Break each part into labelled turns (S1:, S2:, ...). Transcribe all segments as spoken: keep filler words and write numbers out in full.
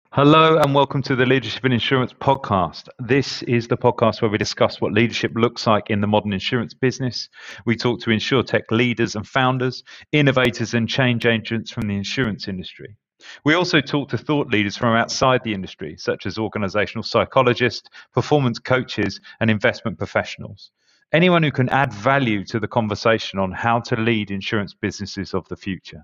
S1: Hello and welcome to the Leadership in Insurance podcast. This is the podcast where we discuss what leadership looks like in the modern insurance business. We talk to insurtech leaders and founders, innovators and change agents from the insurance industry. We also talk to thought leaders from outside the industry, such as organizational psychologists, performance coaches, and investment professionals. Anyone who can add value to the conversation on how to lead insurance businesses of the future.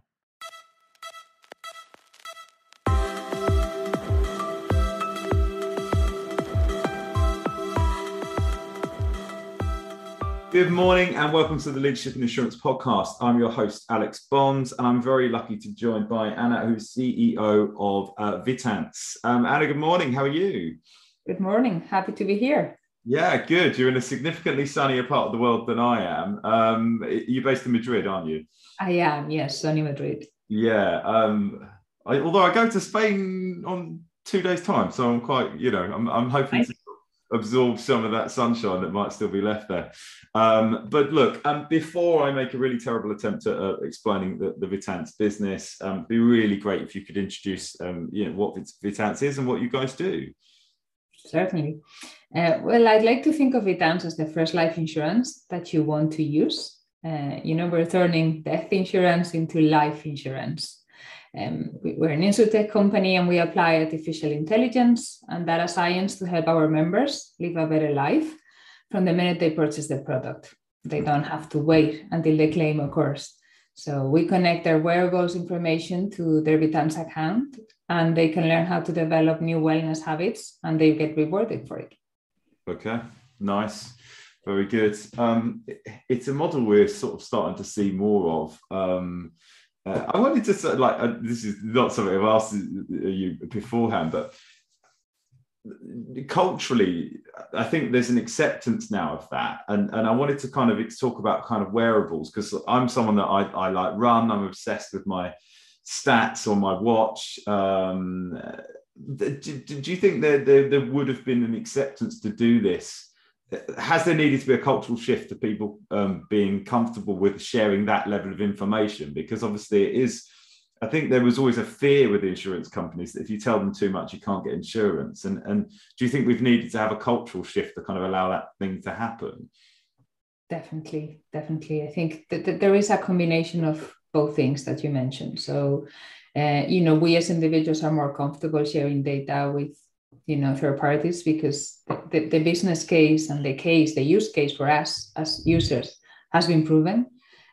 S2: Good morning and welcome to the Leadership in Insurance podcast. I'm your host, Alex Bonds, and I'm very lucky to be joined by Anna, who's C E O of uh, Vitance. Um, Anna, good morning. How are you?
S3: Good morning. Happy to be here.
S2: Yeah, good. You're in a significantly sunnier part of the world than I am. Um, you're based in Madrid, aren't you?
S3: I am, yes, sunny Madrid.
S2: Yeah. Um, I, although I go to Spain on two days' time, so I'm quite, you know, I'm, I'm hoping nice. to absorb some of that sunshine that might still be left there. Um, but look, um, before I make a really terrible attempt at uh, explaining the, the Vitance business, um, it'd be really great if you could introduce um, you know, what Vitance is and what you guys do.
S3: Certainly. Uh, well, I'd like to think of Vitance as the first life insurance that you want to use. Uh, you know, we're turning death insurance into life insurance. Um, we're an insurtech company and we apply artificial intelligence and data science to help our members live a better life from the minute they purchase the product. They don't have to wait until the claim occurs. So we connect their wearables information to their Vitance account and they can learn how to develop new wellness habits and they get rewarded for it.
S2: Okay, nice. Very good. Um, it, it's a model we're sort of starting to see more of. Um, Uh, I wanted to say, like, uh, this is not something I've asked you beforehand, but culturally, I think there's an acceptance now of that. And, and I wanted to kind of talk about kind of wearables, because I'm someone that I, I like run, I'm obsessed with my stats on my watch. Um, do, do you think there, there, there would have been an acceptance to do this? Has there needed to be a cultural shift to people um, being comfortable with sharing that level of information? Because obviously it is, I think there was always a fear with insurance companies that if you tell them too much, you can't get insurance. And, and do you think we've needed to have a cultural shift to kind of allow that thing to happen?
S3: Definitely, definitely. I think that, that there is a combination of both things that you mentioned. So, uh, you know, we as individuals are more comfortable sharing data with you know, third parties because the, the business case and the case, the use case for us as users has been proven.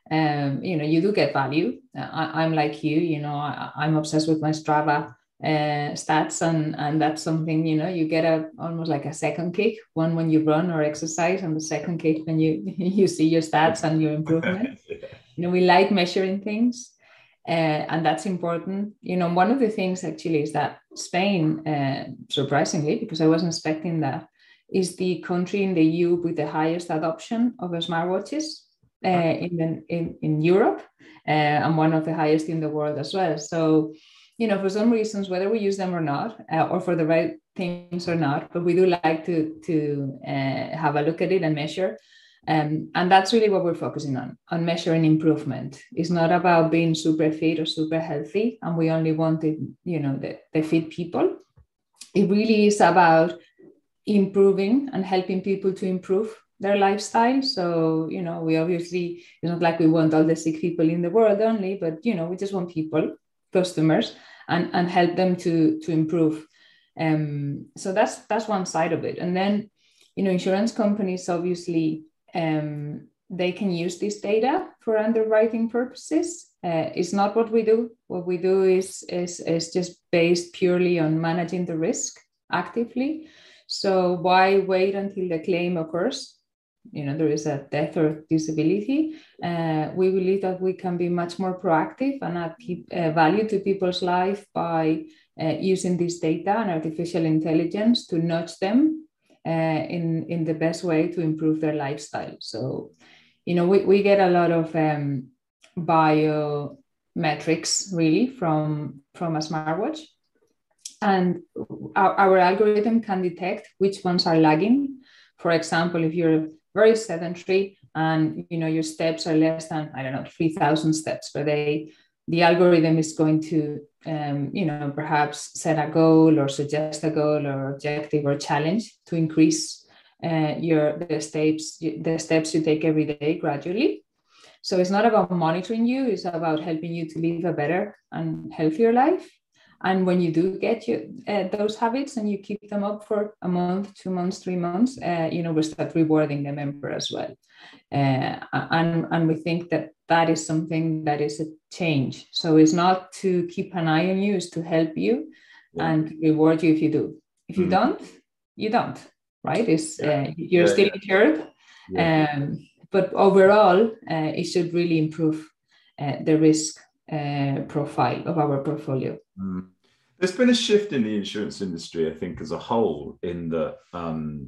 S3: Um, you know, you do get value. I, I'm like you, you know, I, I'm obsessed with my Strava uh, stats and, and that's something, you know, you get a almost like a second kick, one when you run or exercise and the second kick when you, you see your stats and your improvement. You know, we like measuring things. Uh, and that's important. You know, one of the things actually is that Spain, uh, surprisingly, because I wasn't expecting that, is the country in the E U with the highest adoption of smartwatches uh, in, the, in in Europe, uh, and one of the highest in the world as well. So, you know, for some reasons, whether we use them or not, uh, or for the right things or not, but we do like to to uh, have a look at it and measure. Um, and that's really what we're focusing on, on measuring improvement. It's not about being super fit or super healthy, and we only wanted, you know, the, the fit people. It really is about improving and helping people to improve their lifestyle. So, you know, we obviously, it's not like we want all the sick people in the world only, but, you know, we just want people, customers, and, and help them to, to improve. Um, so that's, that's one side of it. And then, you know, insurance companies, obviously, Um, they can use this data for underwriting purposes. Uh, it's not what we do. What we do is, is, is just based purely on managing the risk actively. So why wait until the claim occurs? You know, there is a death or disability. Uh, we believe that we can be much more proactive and add uh, value to people's life by uh, using this data and artificial intelligence to nudge them Uh, in, in the best way to improve their lifestyle. So, you know, we, we get a lot of um, biometrics really from, from a smartwatch. And our, our algorithm can detect which ones are lagging. For example, if you're very sedentary and, you know, your steps are less than, I don't know, three thousand steps per day, the algorithm is going to um, you know, perhaps set a goal or suggest a goal or objective or challenge to increase uh, your the steps the steps you take every day gradually. So it's not about monitoring you; it's about helping you to live a better and healthier life. And when you do get your, uh, those habits and you keep them up for a month, two months, three months, uh, you know, we start rewarding the member as well. Uh, and, and we think that that is something that is a change. So it's not to keep an eye on you, it's to help you yeah. and reward you if you do. If you mm. don't, you don't, right? It's, yeah. uh, you're yeah, still yeah. insured. Yeah. Um, but overall, uh, it should really improve uh, the risk uh, profile of our portfolio.
S2: Mm. There's been a shift in the insurance industry, I think, as a whole, in the, um,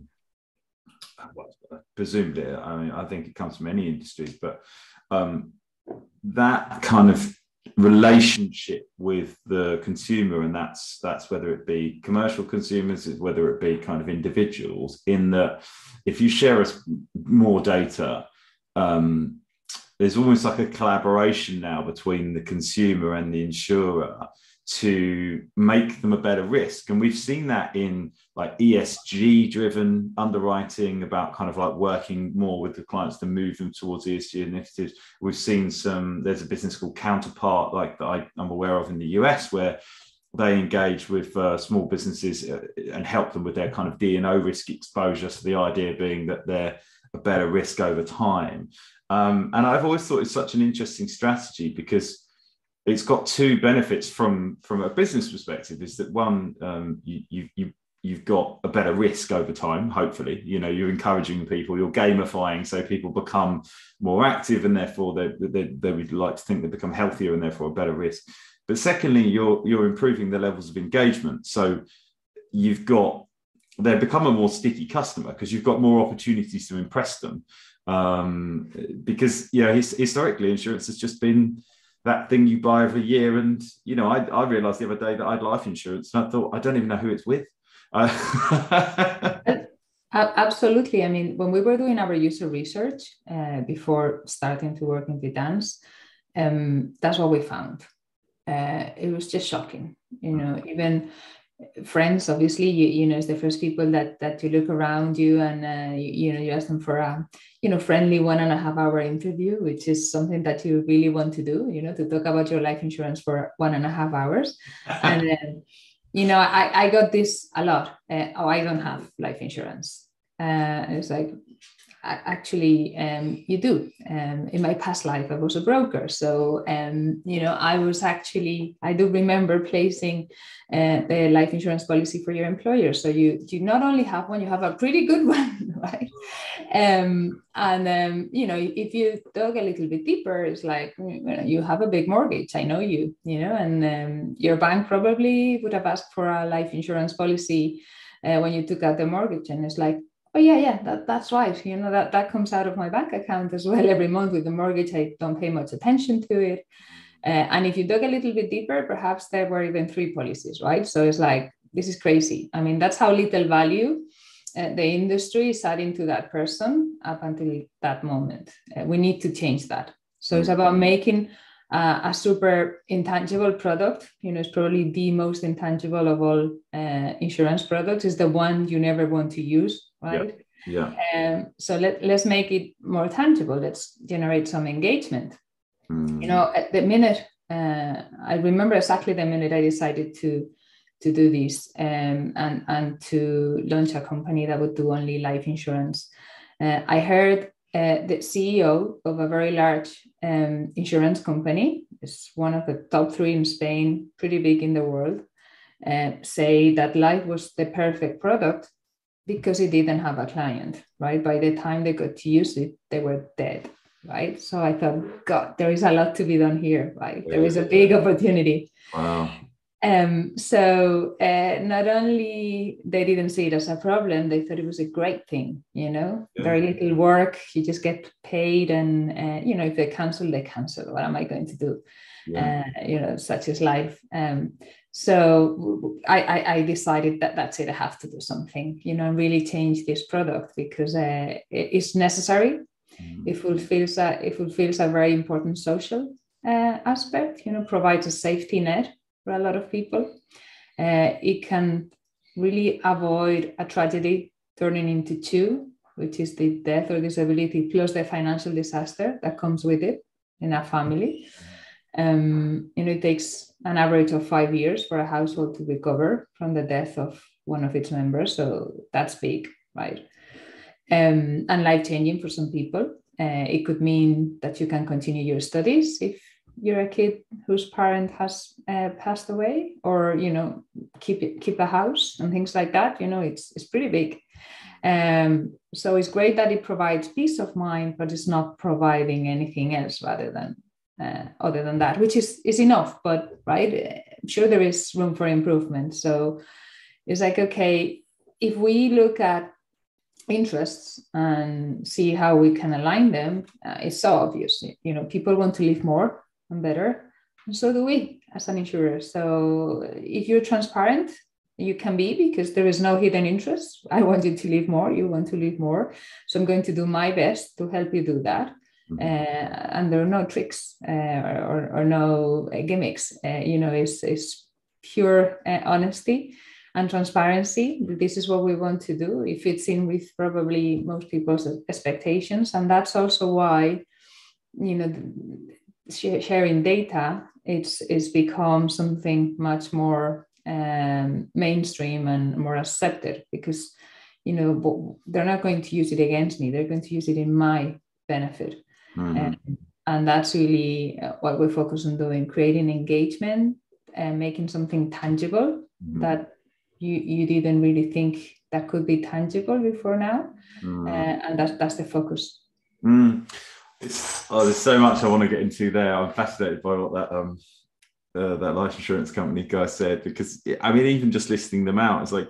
S2: well, presumably, I mean, I think it comes from any industries, but um, that kind of relationship with the consumer, and that's that's whether it be commercial consumers, whether it be kind of individuals, in that if you share us more data, um, there's almost like a collaboration now between the consumer and the insurer to make them a better risk. And we've seen that in like E S G driven underwriting, about kind of like working more with the clients to move them towards E S G initiatives. We've seen some, there's a business called Counterpart, like that I, I'm aware of in the U S, where they engage with uh, small businesses and help them with their kind of D and O risk exposure. So the idea being that they're a better risk over time. Um, and I've always thought it's such an interesting strategy, because it's got two benefits from, from a business perspective. Is that one, um, you, you, you, you've got a better risk over time, hopefully. You know, you're encouraging people, you're gamifying, so people become more active, and therefore they, they, they would like to think they become healthier and therefore a better risk. But secondly, you're, you're improving the levels of engagement. So you've got, they become a more sticky customer because you've got more opportunities to impress them. Um, because, you know, his, historically, insurance has just been that thing you buy every year. And, you know, I, I realized the other day that I had life insurance and I thought, I don't even know who it's with. Uh,
S3: Absolutely. I mean, when we were doing our user research uh, before starting to work in Vidance, um, that's what we found. Uh, it was just shocking. You know, even friends, obviously, you, you know, it's the first people that that you look around you and, uh, you, you know, you ask them for a, you know, friendly one and a half hour interview, which is something that you really want to do, you know, to talk about your life insurance for one and a half hours. And then, you know, I, I got this a lot. Uh, oh, I don't have life insurance. Uh, it's like, actually, um, you do. Um, in my past life, I was a broker. So, um, you know, I was actually, I do remember placing uh, the life insurance policy for your employer. So you, you not only have one, you have a pretty good one, right? Um, and, um, you know, if you dug a little bit deeper, it's like, you know, you have a big mortgage. I know you, you know, and um, your bank probably would have asked for a life insurance policy uh, when you took out the mortgage. And it's like, oh, yeah, yeah, that, that's right. You know, that, that comes out of my bank account as well every month with the mortgage. I don't pay much attention to it. Uh, and if you dug a little bit deeper, perhaps there were even three policies, right? So it's like, this is crazy. I mean, that's how little value uh, the industry is adding to that person up until that moment. Uh, we need to change that. So it's about making uh, a super intangible product. You know, it's probably the most intangible of all uh, insurance products. Is the one you never want to use. Right.
S2: Yeah. yeah.
S3: Um, so let, let's make it more tangible. Let's generate some engagement. Mm. You know, at the minute, uh, I remember exactly the minute I decided to to do this um, and, and to launch a company that would do only life insurance. Uh, I heard uh, the C E O of a very large um, insurance company, it's one of the top three in Spain, pretty big in the world, uh, say that life was the perfect product because it didn't have a client, right? By the time they got to use it, they were dead, right? So I thought, God, there is a lot to be done here, right? There is a big opportunity.
S2: Wow.
S3: Um, so uh, not only they didn't see it as a problem, they thought it was a great thing, you know, yeah. Very little work, you just get paid and, uh, you know, if they cancel, they cancel. What am I going to do? Yeah. Uh, you know, such is life. Um, So I, I, I decided that that's it. I have to do something, you know, really change this product because uh, it's necessary. Mm-hmm. It fulfills a, it fulfills a very important social uh, aspect, you know, provides a safety net for a lot of people. Uh, it can really avoid a tragedy turning into two, which is the death or disability plus the financial disaster that comes with it in a family. Um, you know, it takes an average of five years for a household to recover from the death of one of its members. So that's big, right? Um, and life-changing for some people. Uh, it could mean that you can continue your studies if you're a kid whose parent has uh, passed away, or, you know, keep it, keep a house and things like that. You know, it's it's pretty big. Um, so it's great that it provides peace of mind, but it's not providing anything else rather than uh, other than that, which is is enough. But right, I'm sure there is room for improvement. So it's like, okay, if we look at interests and see how we can align them, uh, it's so obvious. You know, people want to live more and better, and so do we as an insurer. So if you're transparent, you can be, because there is no hidden interest. I want you to live more, you want to live more, so I'm going to do my best to help you do that. Mm-hmm. Uh, and there are no tricks uh, or, or no gimmicks. Uh, you know, it's, it's pure uh, honesty and transparency. This is what we want to do. It fits in with probably most people's expectations. And that's also why, you know, sharing data, it's, it's become something much more um, mainstream and more accepted, because, you know, they're not going to use it against me. They're going to use it in my benefit. Mm-hmm. Um, and that's really what we focus on doing, creating engagement and making something tangible mm-hmm. that you, you didn't really think that could be tangible before now. Mm. Uh, and that's, that's the focus.
S2: Mm. It's, oh, there's so much I want to get into there. I'm fascinated by what that um uh, that life insurance company guy said, because I mean, even just listing them out, it's like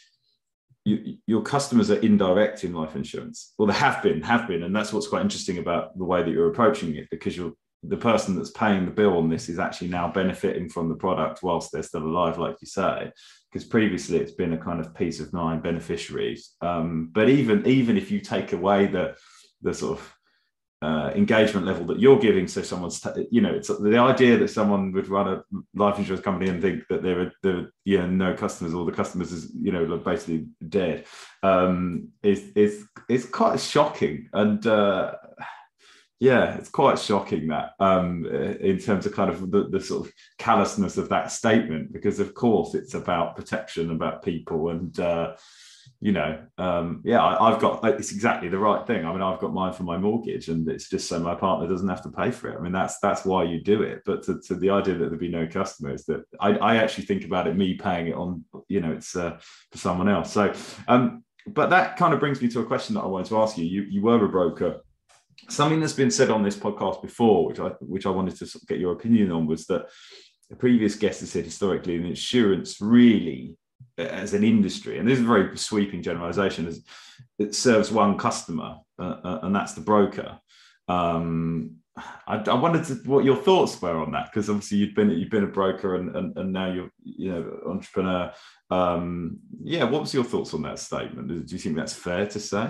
S2: you, your customers are indirect in life insurance. Well, they have been, have been, and that's what's quite interesting about the way that you're approaching it, because you're the person that's paying the bill on this is actually now benefiting from the product whilst they're still alive, like you say, because previously it's been a kind of peace of mind beneficiaries. Um, but even even if you take away the the sort of uh, engagement level that you're giving, so someone's, t- you know, it's the idea that someone would run a life insurance company and think that there are, there, you know, no customers, or the customers is, you know, basically dead, um, is is is quite shocking. And uh, yeah, it's quite shocking that um, in terms of kind of the, the sort of callousness of that statement, because of course it's about protection, about people, and uh, you know, um, yeah, I, I've got, it's exactly the right thing. I mean, I've got mine for my mortgage, and it's just so my partner doesn't have to pay for it. I mean, that's that's why you do it. But to, to the idea that there'd be no customers, that I, I actually think about it, me paying it on, you know, it's uh, for someone else. So, um, but that kind of brings me to a question that I wanted to ask you. You, you were a broker. Something that's been said on this podcast before, which I which I wanted to get your opinion on, was that the previous guest has said historically, in insurance really, as an industry, and this is a very sweeping generalization, is it serves one customer, uh, uh, and that's the broker. Um, I, I wondered to, what your thoughts were on that, because obviously you've been you've been a broker, and and, and now you're you know entrepreneur. Um, yeah, what was your thoughts on that statement? Do you think that's fair to say?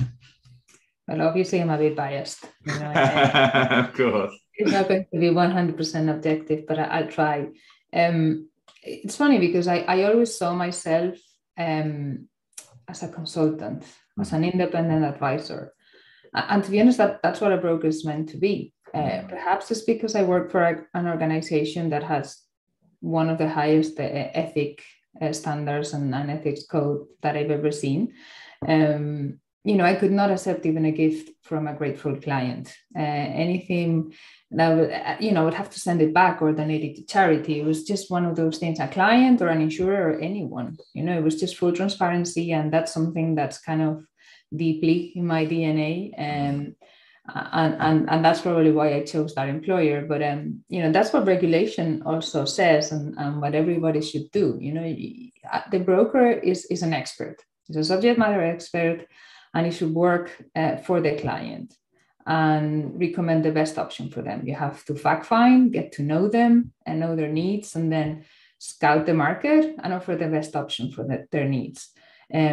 S3: Well, obviously, I'm a bit biased. You know, I,
S2: of course,
S3: it's not going to be one hundred percent objective, but I, I'll try. Um, it's funny because I, I always saw myself um, as a consultant, mm-hmm. as an independent advisor. And to be honest, that, that's what a broker is meant to be. Uh, perhaps it's because I work for a, an organization that has one of the highest uh, ethic uh, standards and, and ethics code that I've ever seen. Um, you know, I could not accept even a gift from a grateful client. Uh, anything that would, you know, I would have to send it back or donate it to charity. It was just one of those things, a client or an insurer or anyone, you know, it was just full transparency. And that's something that's kind of deeply in my D N A. Um, and, and, and that's probably why I chose that employer. But, um, you know, that's what regulation also says, and, and what everybody should do. You know, the broker is, is an expert. He's a subject matter expert, and he should work uh, for the client and recommend the best option for them. You have to fact find, get to know them and know their needs, and then scout the market and offer the best option for the, their needs. Um,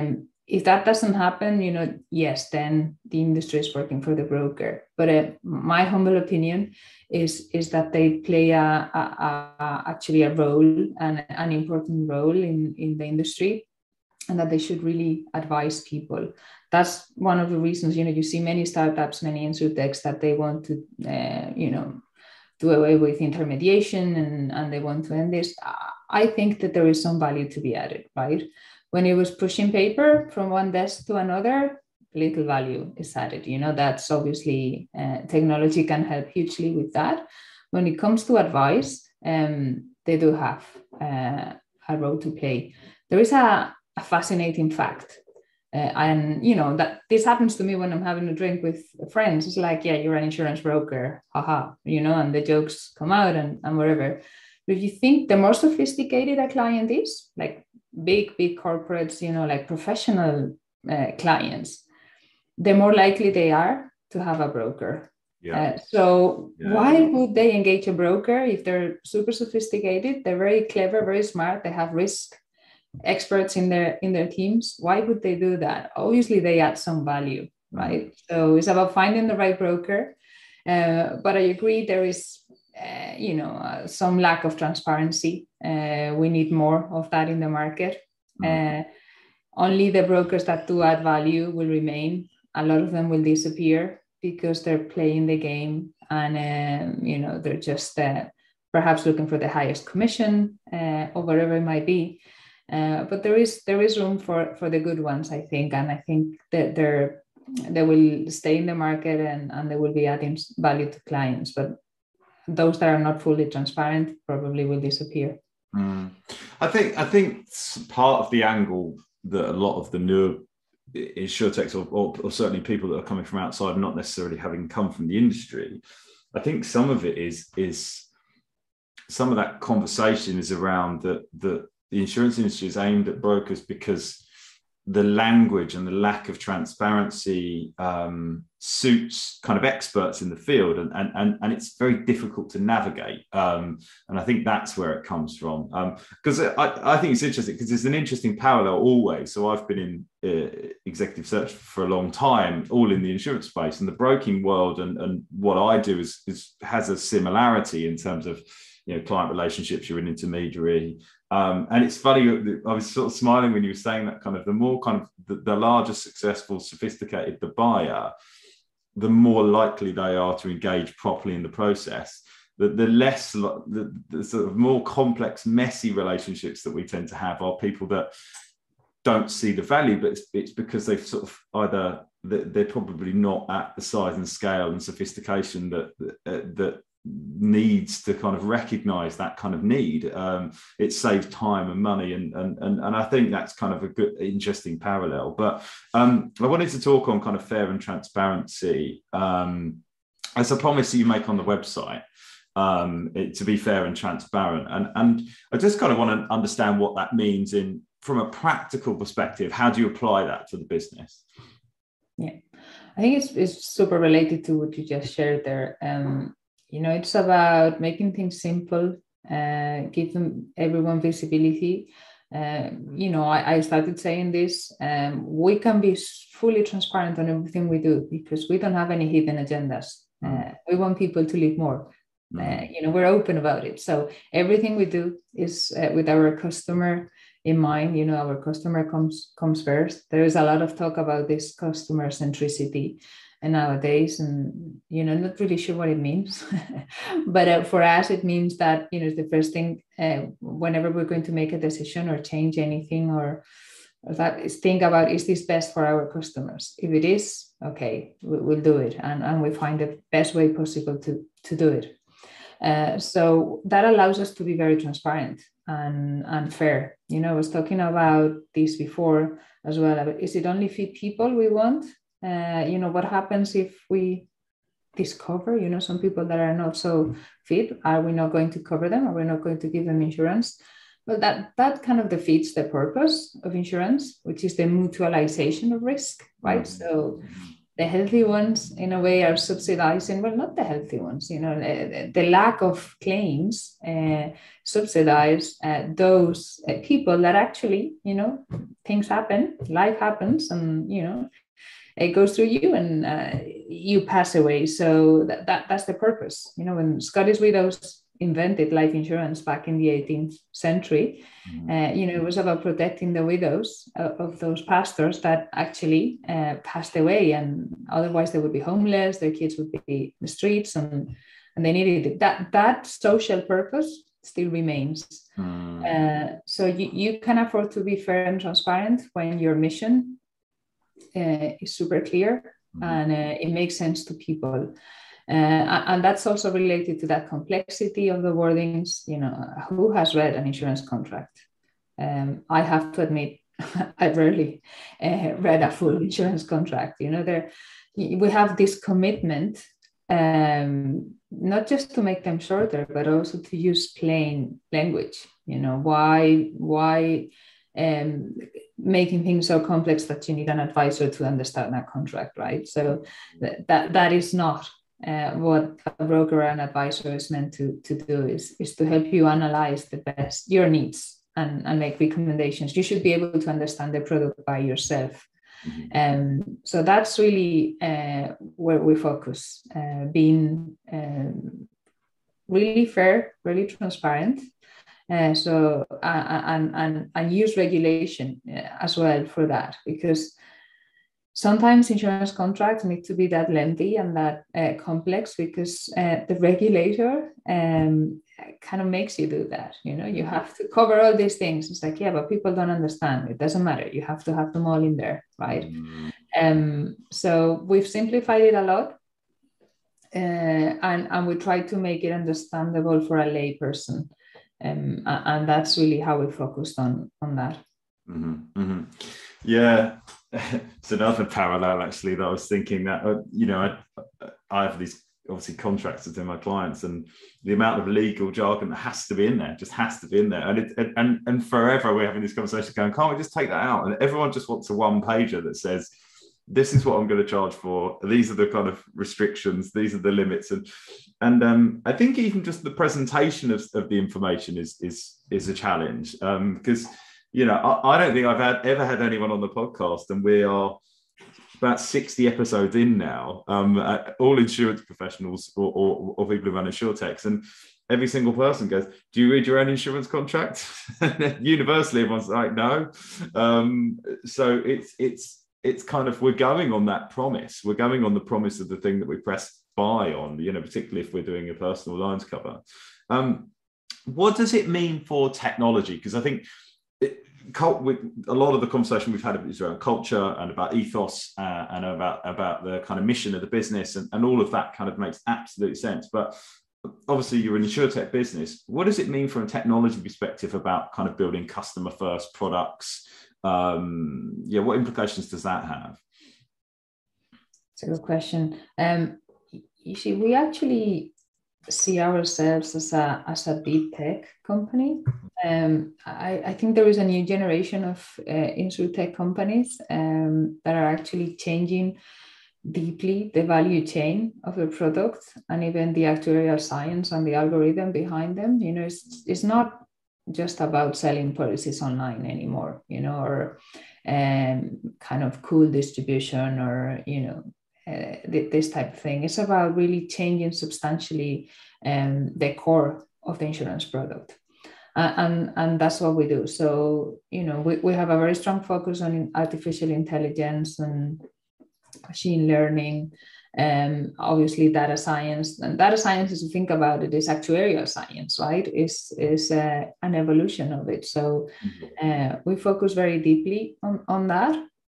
S3: if that doesn't happen, you know, yes, then the industry is working for the broker. But uh, my humble opinion is, is that they play a, a, a actually a role, and an important role in, in the industry, and that they should really advise people. That's one of the reasons, you know, you see many startups, many insurtechs that they want to, uh, you know, do away with intermediation, and, and they want to end this. I think that there is some value to be added, right? When it was pushing paper from one desk to another, little value is added. You know, that's obviously, uh, technology can help hugely with that. When it comes to advice, um, they do have uh, a role to play. There is a, a fascinating fact. Uh, and, you know, that this happens to me when I'm having a drink with friends. It's like, yeah, you're an insurance broker, haha, you know, and the jokes come out and, and whatever. But if you think the more sophisticated a client is, like big, big corporates, you know, like professional uh, clients, the more likely they are to have a broker. Yeah. Uh, so yeah. Why would they engage a broker if they're super sophisticated? They're very clever, very smart. They have risk experts in their in their teams. Why would they do that? Obviously, they add some value, right? So it's about finding the right broker. Uh, but I agree, there is, uh, you know, uh, some lack of transparency. Uh, we need more of that in the market. Mm-hmm. Uh, only the brokers that do add value will remain. A lot of them will disappear because they're playing the game, and um, you know, they're just uh, perhaps looking for the highest commission uh, or whatever it might be. Uh, but there is there is room for, for the good ones, I think, and I think that they're they will stay in the market, and, and they will be adding value to clients. But those that are not fully transparent probably will disappear.
S2: Mm. I think I think part of the angle that a lot of the new insurtechs, or, or, or certainly people that are coming from outside, not necessarily having come from the industry, I think some of it is is some of that conversation is around that that the insurance industry is aimed at brokers because the language and the lack of transparency um, suits kind of experts in the field, and, and, and, and it's very difficult to navigate. Um, and I think that's where it comes from. Because um, I, I think it's interesting because there's an interesting parallel always. So I've been in uh, executive search for a long time, all in the insurance space, and the broking world and, and what I do is, is has a similarity in terms of, you know, client relationships. You're an intermediary. Um, and it's funny, I was sort of smiling when you were saying that, kind of the more kind of the, the larger, successful, sophisticated the buyer, the more likely they are to engage properly in the process. The, the less, the, the sort of more complex, messy relationships that we tend to have are people that don't see the value, but it's, it's because they've sort of either, they're probably not at the size and scale and sophistication that, that, that needs to kind of recognize that kind of need. Um, it saves time and money, and, and and and I think that's kind of a good, interesting parallel. But um, I wanted to talk on kind of fair and transparency, um, as a promise that you make on the website, um, it, to be fair and transparent. And and I just kind of want to understand what that means in from a practical perspective. How do you apply that to the business?
S3: Yeah, I think it's it's super related to what you just shared there. Um, You know, it's about making things simple, uh, giving everyone visibility. Uh, you know, I, I started saying this, um, we can be fully transparent on everything we do because we don't have any hidden agendas. Uh, we want people to live more. Uh, you know, we're open about it. So everything we do is uh, with our customer in mind. You know, our customer comes, comes first. There is a lot of talk about this customer centricity and nowadays, and, you know, not really sure what it means, but uh, for us, it means that, you know, the first thing, uh, whenever we're going to make a decision or change anything, or, or that is think about, is this best for our customers? If it is, okay, we, we'll do it. And, and we find the best way possible to, to do it. Uh, so that allows us to be very transparent and, and fair. You know, I was talking about this before as well. Is it only fit people we want? Uh, you know, what happens if we discover, you know, some people that are not so fit? Are we not going to cover them? Are we not going to give them insurance? Well, that, that kind of defeats the purpose of insurance, which is the mutualization of risk, right? Mm-hmm. So the healthy ones in a way are subsidizing, well, not the healthy ones, you know, the, the lack of claims uh, subsidize uh, those uh, people that actually, you know, things happen, life happens, and, you know, it goes through you and uh, you pass away. So that, that that's the purpose. You know, when Scottish widows invented life insurance back in the eighteenth century, mm-hmm. uh, you know, it was about protecting the widows of, of those pastors that actually uh, passed away, and otherwise they would be homeless, their kids would be in the streets, and, and they needed it. That, that social purpose still remains. Mm. Uh, so you, you can afford to be fair and transparent when your mission uh, is super clear, mm-hmm. and uh, it makes sense to people. Uh, and that's also related to that complexity of the wordings. You know, who has read an insurance contract? Um, I have to admit, I rarely uh, read a full insurance contract. You know, there we have this commitment, um, not just to make them shorter, but also to use plain language. You know, why why um, making things so complex that you need an advisor to understand that contract, right? So th- that that is not. Uh, what a broker or an advisor is meant to, to do is, is to help you analyze the best your needs and, and make recommendations. You should be able to understand the product by yourself. Mm-hmm. Um, so that's really uh, where we focus, uh, being um, really fair, really transparent. Uh, so uh, and, and, and use regulation as well for that, because sometimes insurance contracts need to be that lengthy and that uh, complex because uh, the regulator um, kind of makes you do that. You know, you have to cover all these things. It's like, yeah, but people don't understand. It doesn't matter. You have to have them all in there, right? Mm-hmm. Um, so we've simplified it a lot, uh, and, and we try to make it understandable for a lay person. Um, and that's really how we focused on, on that.
S2: Mm-hmm. Mm-hmm. Yeah. It's another parallel actually that I was thinking that, uh, you know, I, I have these obviously contracts with my clients, and the amount of legal jargon that has to be in there just has to be in there. And it, and, and forever we're having this conversation going, can't we just take that out? And everyone just wants a one pager that says, this is what I'm going to charge for. These are the kind of restrictions. These are the limits. And, and um, I think even just the presentation of, of the information is, is, is a challenge, um, because you know, I, I don't think I've had, ever had anyone on the podcast, and we are about sixty episodes in now, um, all insurance professionals or, or, or people who run insurtechs, and every single person goes, do you read your own insurance contract? Universally, everyone's like, no. Um, so it's, it's, it's kind of, we're going on that promise. We're going on the promise of the thing that we press buy on, you know, particularly if we're doing a personal lines cover. Um, what does it mean for technology? Because I think It, cult, with a lot of the conversation we've had is around culture and about ethos uh, and about, about the kind of mission of the business, and, and all of that kind of makes absolute sense. But obviously you're an insurtech business. What does it mean from a technology perspective about kind of building customer first products? Um, yeah, what implications does that have?
S3: It's a good question. Um, you see, we actually see ourselves as a as a deep tech company. Um, I, I think there is a new generation of uh, insurtech companies um, that are actually changing deeply the value chain of the product and even the actuarial science and the algorithm behind them. You know, it's it's not just about selling policies online anymore, you know, or um, kind of cool distribution or, you know, Uh, this type of thing. It's about really changing substantially um, the core of the insurance product. Uh, and, and that's what we do. So, you know, we, we have a very strong focus on artificial intelligence and machine learning, um, obviously data science. And data science, as you think about it, is actuarial science, right? Is is uh, an evolution of it. So uh, we focus very deeply on, on that.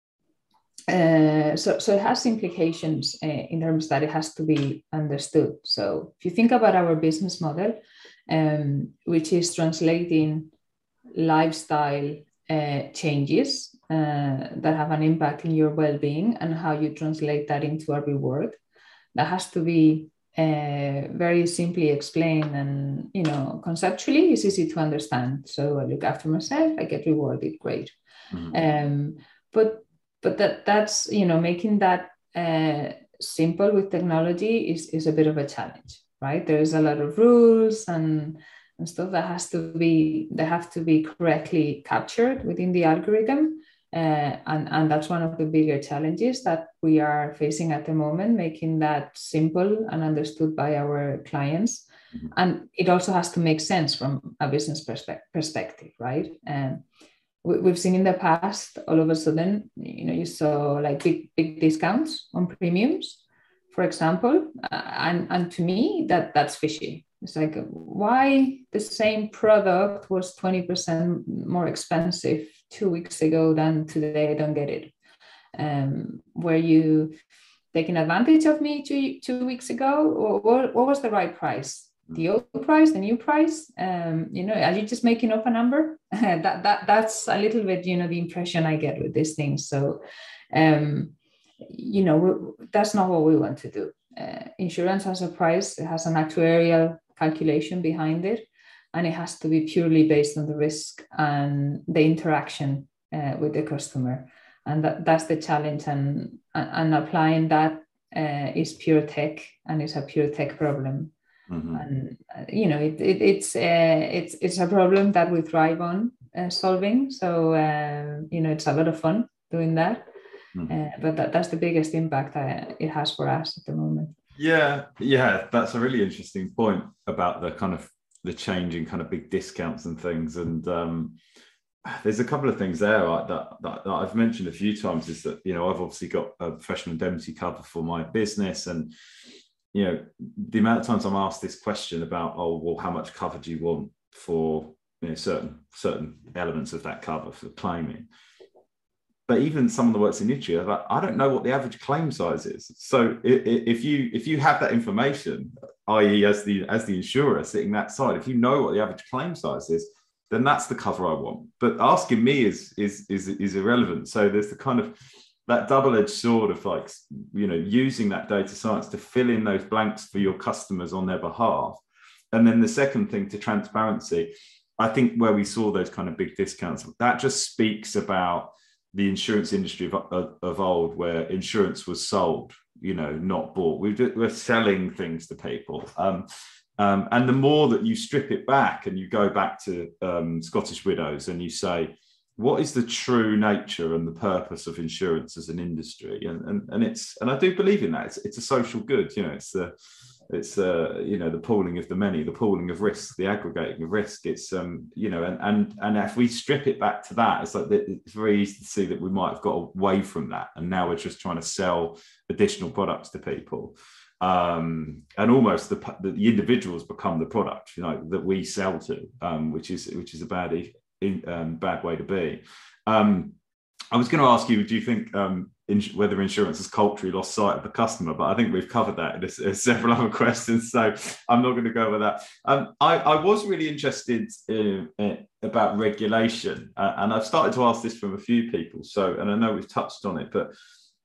S3: Uh, so, so it has implications uh, in terms that it has to be understood. So if you think about our business model, um, which is translating lifestyle uh, changes uh, that have an impact in your well-being and how you translate that into a reward, that has to be uh, very simply explained, and, you know, conceptually it's easy to understand. So I look after myself, I get rewarded, great. Mm-hmm. Um, but But that that's, you know, making that uh, simple with technology is, is a bit of a challenge, right? There's a lot of rules and, and stuff that has to be, they have to be correctly captured within the algorithm. Uh, and, and that's one of the bigger challenges that we are facing at the moment, making that simple and understood by our clients. Mm-hmm. And it also has to make sense from a business perspe- perspective, right? And we, we've seen in the past, all of a sudden, you know, you saw like big, big discounts on premiums, for example. Uh, and, and to me, that that's fishy. It's like, why the same product was twenty percent more expensive two weeks ago than today? I don't get it. Um, were you taking advantage of me two, two weeks ago? Or what, what was the right price? The old price, the new price? Um, you know, are you just making up a number? that that that's a little bit, you know, the impression I get with these things. So, um, you know, that's not what we want to do. Uh, insurance has a price, it has an actuarial calculation behind it, and it has to be purely based on the risk and the interaction uh, with the customer. And that, that's the challenge. And, and applying that uh, is pure tech, and it's a pure tech problem. Mm-hmm. And uh, you know, it, it, it's uh, it's it's a problem that we thrive on uh, solving. So uh, you know, it's a lot of fun doing that. Mm-hmm. Uh, but that, that's the biggest impact uh, it has for us at the moment.
S2: Yeah, yeah, that's a really interesting point about the kind of the change in kind of big discounts and things. And um, there's a couple of things there like, that, that, that I've mentioned a few times. Is that, you know, I've obviously got a professional indemnity cover for my business, and you know, the amount of times I'm asked this question about, oh, well, how much cover do you want for, you know, certain certain elements of that cover for claiming? But even someone that works in industry, like, I don't know what the average claim size is. So if you if you have that information, that is, as the as the insurer sitting that side, if you know what the average claim size is, then that's the cover I want. But asking me is is is is irrelevant. So there's the kind of that double-edged sword of like, you know, using that data science to fill in those blanks for your customers on their behalf. And then the second thing, to transparency, I think where we saw those kind of big discounts, that just speaks about the insurance industry of, of, of old, where insurance was sold, you know, not bought. We're, we're selling things to people. Um, um, and the more that you strip it back and you go back to um, Scottish Widows and you say, what is the true nature and the purpose of insurance as an industry? And and, and it's and I do believe in that. It's, it's a social good. You know, it's the it's uh, you know, the pooling of the many, the pooling of risk, the aggregating of risk. It's um you know, and and and if we strip it back to that, it's like it's very easy to see that we might have got away from that, and now we're just trying to sell additional products to people. Um, and almost the, the the individuals become the product, you know, that we sell to, um, which is which is a bad in, um, bad way to be. Um, I was going to ask you, do you think um, in, whether insurance has culturally lost sight of the customer? But I think we've covered that in a, a several other questions, so I'm not going to go over that. Um, I, I was really interested in, in, about regulation, uh, and I've started to ask this from a few people. So, and I know we've touched on it, but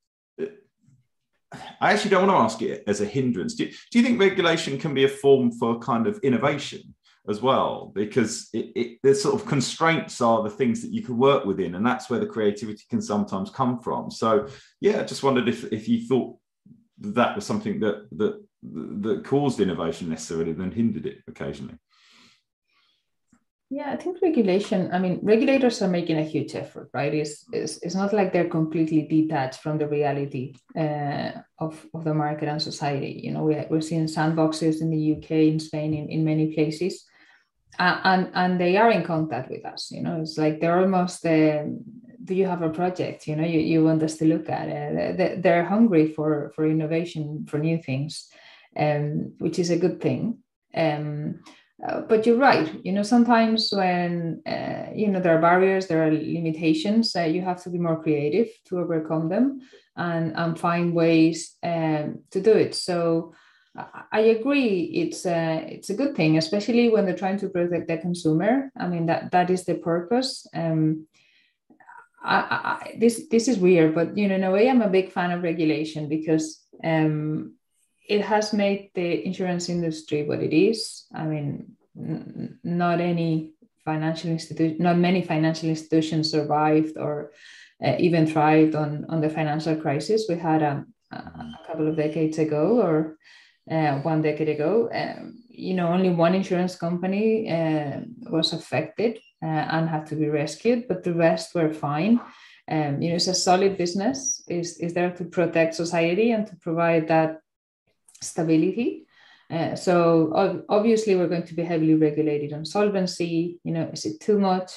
S2: I actually don't want to ask it as a hindrance. Do, do you think regulation can be a form for kind of innovation as well? Because it, it, the sort of constraints are the things that you can work within, and that's where the creativity can sometimes come from. So, yeah, I just wondered if, if you thought that was something that that that caused innovation necessarily than hindered it occasionally.
S3: Yeah, I think regulation, I mean, regulators are making a huge effort, right? It's, it's, it's not like they're completely detached from the reality uh, of, of the market and society. You know, we, we're seeing sandboxes in the U K, in Spain, in, in many places. Uh, and, and they are in contact with us, you know, it's like they're almost, uh, do you have a project, you know, you, you want us to look at it. They're hungry for, for innovation, for new things, um, which is a good thing. Um, Uh, but you're right, you know, sometimes when, uh, you know, there are barriers, there are limitations, uh, you have to be more creative to overcome them and, and find ways um, to do it. So I agree, it's a, it's a good thing, especially when they're trying to protect the consumer. I mean, that, that is the purpose. Um, I, I, this, this is weird, but, you know, in a way, I'm a big fan of regulation because um, it has made the insurance industry what it is. I mean, n- not any financial institution, not many financial institutions survived or uh, even thrived on, on the financial crisis. We had a, a couple of decades ago, or uh, one decade ago. Um, you know, only one insurance company uh, was affected uh, and had to be rescued, but the rest were fine. Um, you know, it's a solid business, is is there to protect society and to provide that stability. Uh, so obviously we're going to be heavily regulated on solvency. You know, is it too much?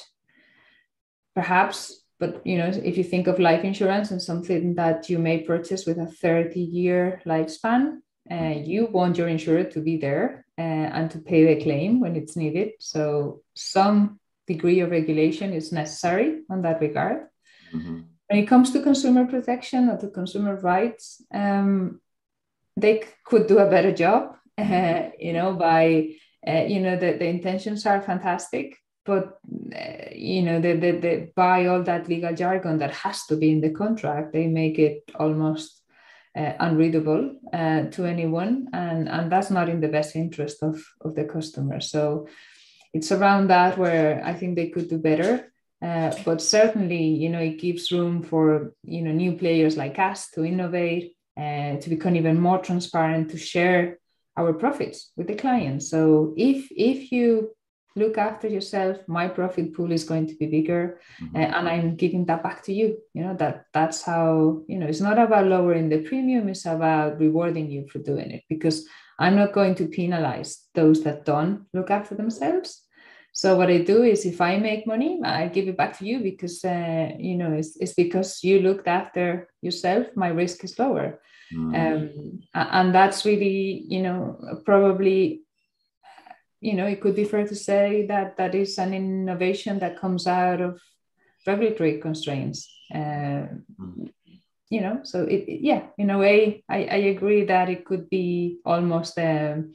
S3: Perhaps, but you know, if you think of life insurance and something that you may purchase with a thirty year lifespan, uh, you want your insurer to be there uh, and to pay the claim when it's needed. So some degree of regulation is necessary on that regard. Mm-hmm. When it comes to consumer protection or to consumer rights, um, they could do a better job, uh, you know, by, uh, you know, the, the intentions are fantastic, but, uh, you know, they, they, they buy all that legal jargon that has to be in the contract. They make it almost uh, unreadable uh, to anyone. And, and that's not in the best interest of, of the customer. So it's around that where I think they could do better. Uh, but certainly, you know, it gives room for, you know, new players like us to innovate, uh, to become even more transparent, to share our profits with the clients. So if if you look after yourself, my profit pool is going to be bigger, mm-hmm. uh, and I'm giving that back to you. You know, that that's how, you know, it's not about lowering the premium, it's about rewarding you for doing it, because I'm not going to penalize those that don't look after themselves. So what I do is, if I make money, I give it back to you because, uh, you know, it's, it's because you looked after yourself, my risk is lower. Mm. Um, and that's really, you know, probably, you know, it could be fair to say that that is an innovation that comes out of regulatory constraints. Uh, mm. You know, so it, it, yeah, in a way, I, I agree that it could be almost um,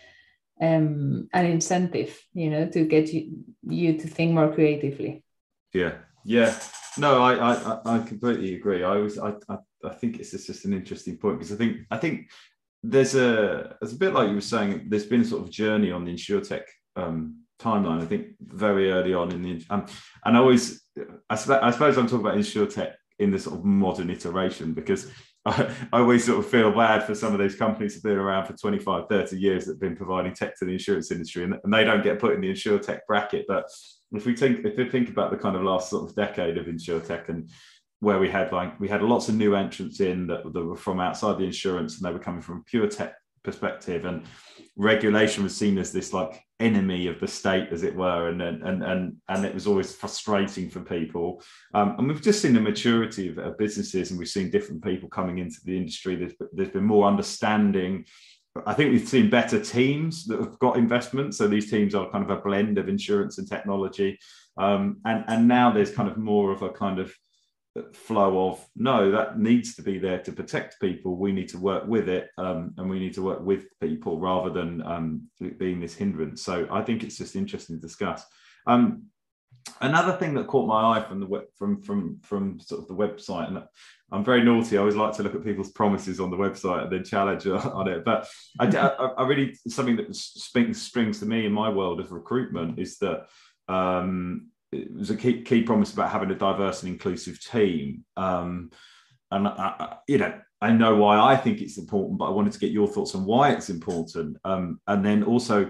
S3: Um, an incentive, you know, to get you, you to think more creatively.
S2: Yeah, yeah. No, I I, I completely agree. I always I, I I think it's just an interesting point, because I think I think there's a it's a bit like you were saying. There's been a sort of journey on the InsurTech um, timeline. I think very early on in the um, and I always I, I suppose I'm talking about InsurTech in the sort of modern iteration, because I, I always sort of feel bad for some of those companies that have been around for twenty-five, thirty years that have been providing tech to the insurance industry, and, and they don't get put in the InsurTech bracket. But if we think if we think about the kind of last sort of decade of InsurTech, and where we had like we had lots of new entrants in that, that were from outside the insurance, and they were coming from a pure tech perspective, and regulation was seen as this like enemy of the state, as it were, and and and and it was always frustrating for people. Um, and we've just seen the maturity of, of businesses, and we've seen different people coming into the industry. There's, there's been more understanding. I think we've seen better teams that have got investment. So these teams are kind of a blend of insurance and technology. Um, and and now there's kind of more of a kind of flow of, no, that needs to be there to protect people. We need to work with it, um, and we need to work with people rather than um, being this hindrance. So I think it's just interesting to discuss. Um, another thing that caught my eye from the web, from from from sort of the website, and I'm very naughty. I always like to look at people's promises on the website and then challenge on it. But I, I, I really something that springs springs to me in my world of recruitment is that. Um, It was a key, key promise about having a diverse and inclusive team. Um, and, I, you know, I know why I think it's important, but I wanted to get your thoughts on why it's important. Um, and then also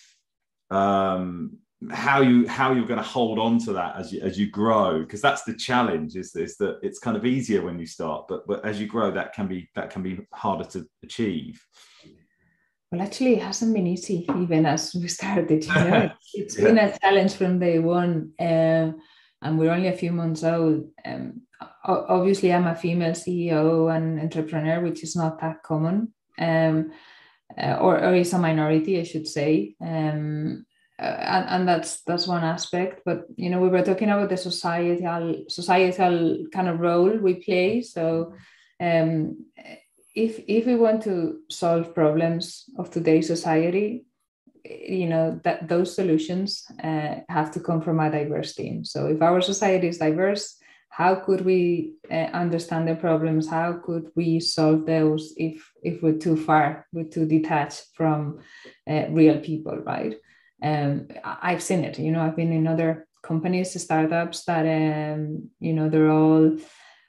S2: um, how, you, how you're going to hold on to that as you, as you grow, because that's the challenge, is, is that it's kind of easier when you start, but, but as you grow, that can be, that can be harder to achieve.
S3: Well, actually, it hasn't been easy, even as we started. You know, it's yeah. been a challenge from day one, uh, and we're only a few months old. Um, obviously, I'm a female C E O and entrepreneur, which is not that common, um, uh, or, or is a minority, I should say. Um, uh, and, and that's that's one aspect. But you know, we were talking about the societal societal kind of role we play. So. Um, If if we want to solve problems of today's society, you know, that those solutions uh, have to come from a diverse team. So if our society is diverse, how could we uh, understand the problems? How could we solve those if if we're too far, we're too detached from uh, real people, right? Um, I've seen it. You know, I've been in other companies, startups that um, you know, they're all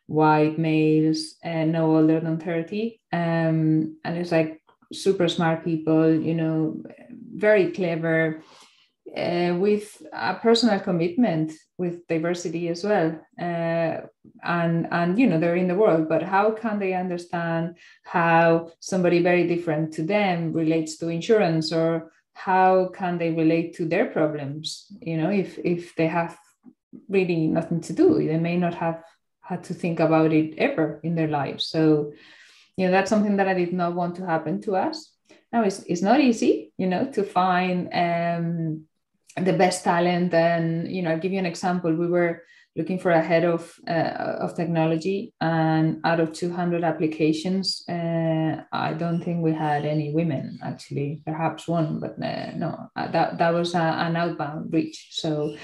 S3: white males, and no older than thirty. Um, and it's like super smart people, you know, very clever, uh, with a personal commitment with diversity as well. Uh, and, and, you know, they're in the world, but how can they understand how somebody very different to them relates to insurance, or how can they relate to their problems? You know, if, if they have really nothing to do, they may not have had to think about it ever in their lives. So, you know, that's something that I did not want to happen to us. Now, it's, it's not easy, you know, to find um, the best talent. And, you know, I'll give you an example. We were looking for a head of, uh, of technology, and out of two hundred applications, uh, I don't think we had any women, actually, perhaps one, but uh, no, that, that was a, an outbound reach. So,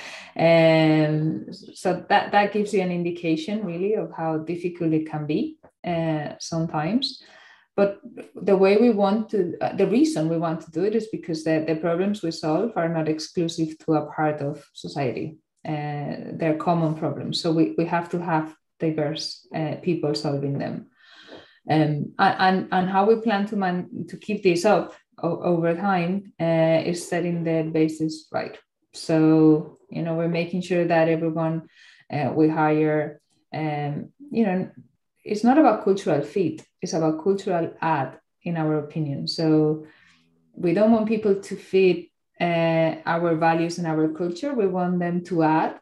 S3: um, so that, that gives you an indication really of how difficult it can be uh, sometimes. But the way we want to, uh, the reason we want to do it is because the, the problems we solve are not exclusive to a part of society. Uh, they're common problems. So we, we have to have diverse uh, people solving them. Um, and, and how we plan to, man, to keep this up o- over time uh, is setting the basis right. So, you know, we're making sure that everyone uh, we hire, um, you know, it's not about cultural fit, it's about cultural add, in our opinion. So we don't want people to fit uh, our values and our culture. We want them to add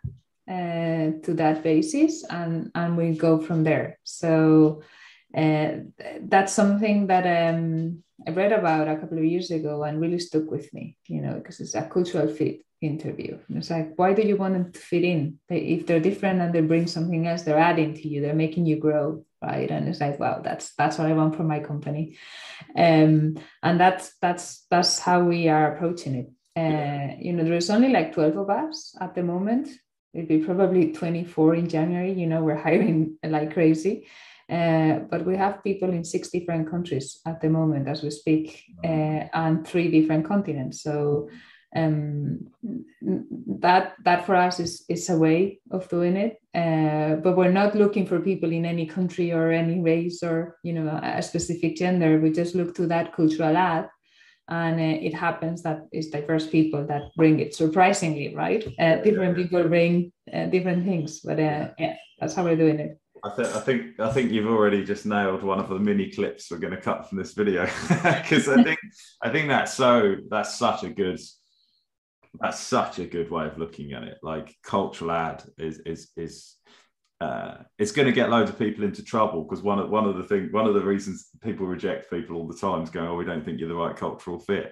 S3: uh, to that basis, and, and we go from there. So uh, that's something that um, I read about a couple of years ago and really stuck with me, you know, because it's a cultural fit interview. And it's like, why do you want them to fit in? They, if they're different and they bring something else, they're adding to you, they're making you grow, right? And it's like, wow, that's that's what I want for my company. Um, and that's that's that's how we are approaching it. Uh, you know, there's only like twelve of us at the moment. It'll be probably twenty-four in January. You know, we're hiring like crazy. Uh, but we have people in six different countries at the moment as we speak, uh, and three different continents. So um, that that for us is, is a way of doing it. Uh, but we're not looking for people in any country or any race or, you know, a specific gender. We just look to that cultural add. And uh, it happens that it's diverse people that bring it, surprisingly, right? Uh, different people bring uh, different things, but uh, yeah, that's how we're doing it.
S2: I, th- I think I think you've already just nailed one of the mini clips we're going to cut from this video, because I think I think that's so that's such a good that's such a good way of looking at it. Like, cultural add is is is uh, it's going to get loads of people into trouble, because one of one of the things one of the reasons people reject people all the time is going, oh, we don't think you're the right cultural fit,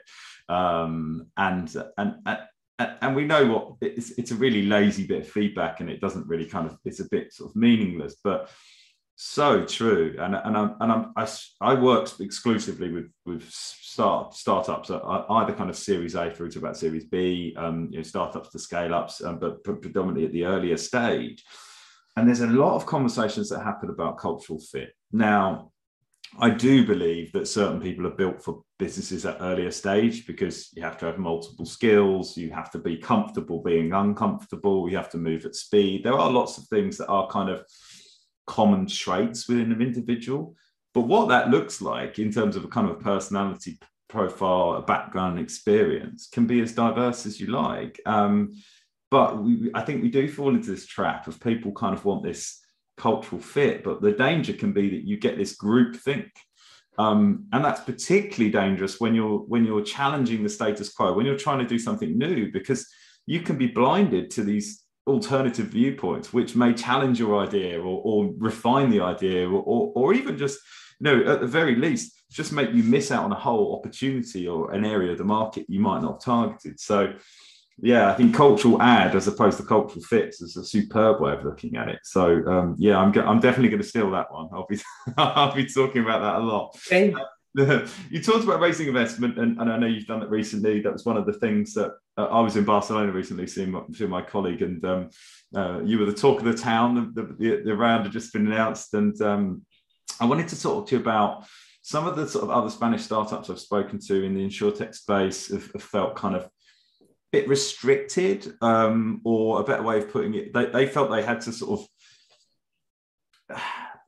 S2: um, and and. and And we know what it's, it's a really lazy bit of feedback, and it doesn't really kind of, it's a bit sort of meaningless, but so true. And, and, I'm, and I'm, I, I work exclusively with, with start, startups, either kind of Series A through to about Series B, um, you know, startups to scale ups, um, but predominantly at the earlier stage. And there's a lot of conversations that happen about cultural fit. Now, I do believe that certain people are built for businesses at earlier stage, because you have to have multiple skills, you have to be comfortable being uncomfortable, you have to move at speed. There are lots of things that are kind of common traits within an individual. But what that looks like in terms of a kind of a personality profile, a background experience, can be as diverse as you like. Um, but we, I think we do fall into this trap of people kind of want this cultural fit, but the danger can be that you get this group think, um, and that's particularly dangerous when you're when you're challenging the status quo, when you're trying to do something new, because you can be blinded to these alternative viewpoints which may challenge your idea, or, or refine the idea, or, or, or even just, you know, at the very least, just make you miss out on a whole opportunity or an area of the market you might not have targeted. So yeah, I think cultural add as opposed to cultural fits is a superb way of looking at it. So um, yeah, I'm I'm definitely going to steal that one. I'll be I'll be talking about that a lot.
S3: Okay.
S2: Uh, you talked about raising investment, and, and I know you've done that recently. That was one of the things that uh, I was in Barcelona recently, seeing my, seeing my colleague, and um, uh, you were the talk of the town. The, the, the round had just been announced, and um, I wanted to talk to you about some of the sort of other Spanish startups I've spoken to in the insurtech space have, have felt kind of bit restricted, um, or a better way of putting it, they, they felt they had to sort of